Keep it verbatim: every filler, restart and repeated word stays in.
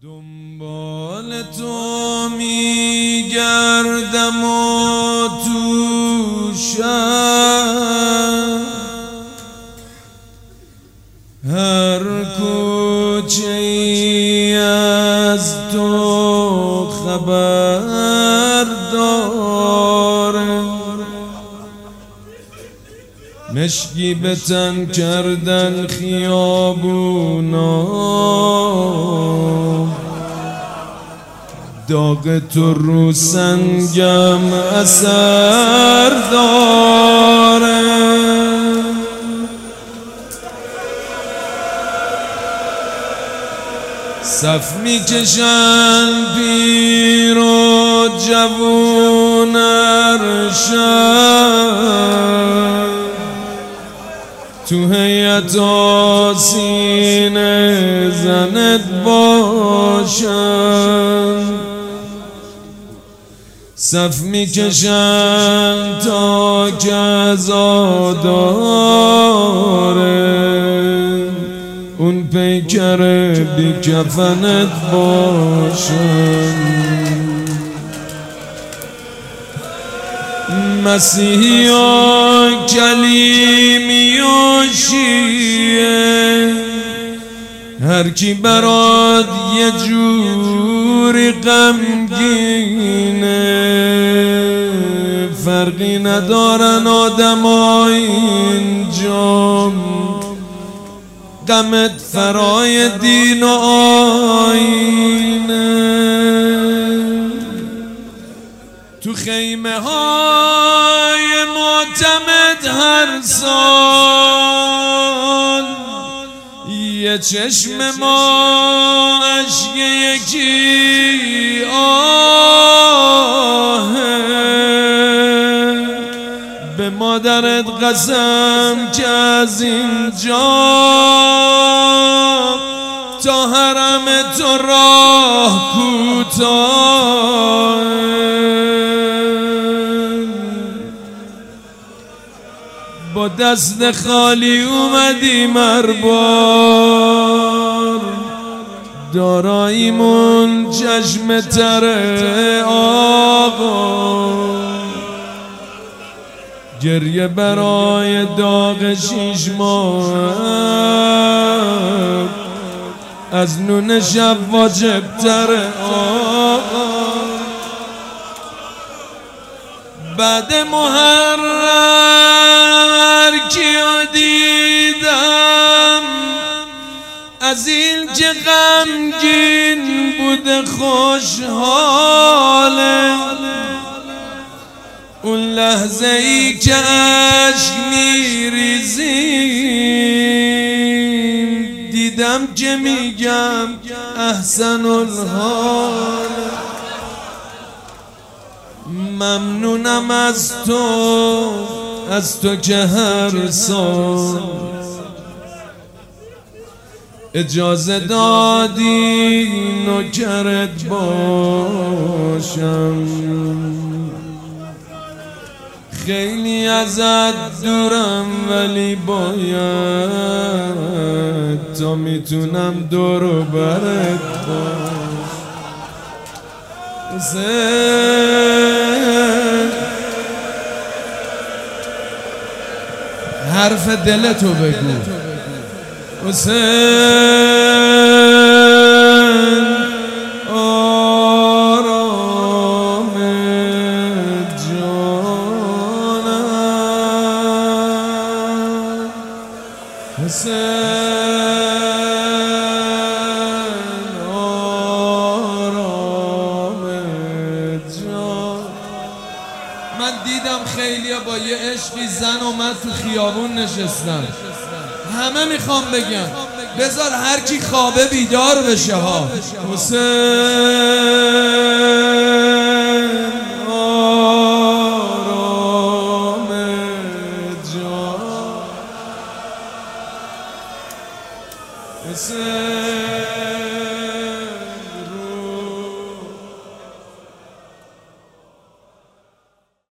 دنبال تو میگردم و تو شهر هر کوچه ای از تو خبر داره، مشکی به تن کردن خیابونا، داغ تو رو سنگم اثر داره. صف میکشن پیر و جوون ارشد، تو هیئت سینه زنت باشن، صف میکشن تا که عزاداره اون پیکر بی کفنت باشن. مسیحی و کلیمی و شیعه، هر کی برات یه جوری غمگینه، فرقی ندارن آدمای اینجا، غمت فرای دین و آینه. تو خیمه های معتمد هر سال یه چشم ما اشک یکی آهه، به مادرت قسم که از اینجا تا حرم تو راه کوتاه، با دست خالی اومدی مربار، داراییمون چشم تره آقا، گریه برای داغ شیش ماه از نون شب واجب تره آقا. بعد محرر کیو دیدم از این که غمگین بوده خوشحاله، اون لحظه ای که عشق میریزیم دیدم که میگم احسن الحال. ممنونم از تو، از تو که هر سال اجازه دادی نوکرت باشم. خیلی ازت دورم ولی باید تا میتونم دور و برت باشم. حرف دلتو بگو حسین، آرام جانم، حسین آرام جان. من دیدم خیلیا با یه عشقی زن اومد تو خیابون نشستن، همه میخوام بگم بذار هر کی خوابه بیدار بشه ها. حسین آرام جان، حسین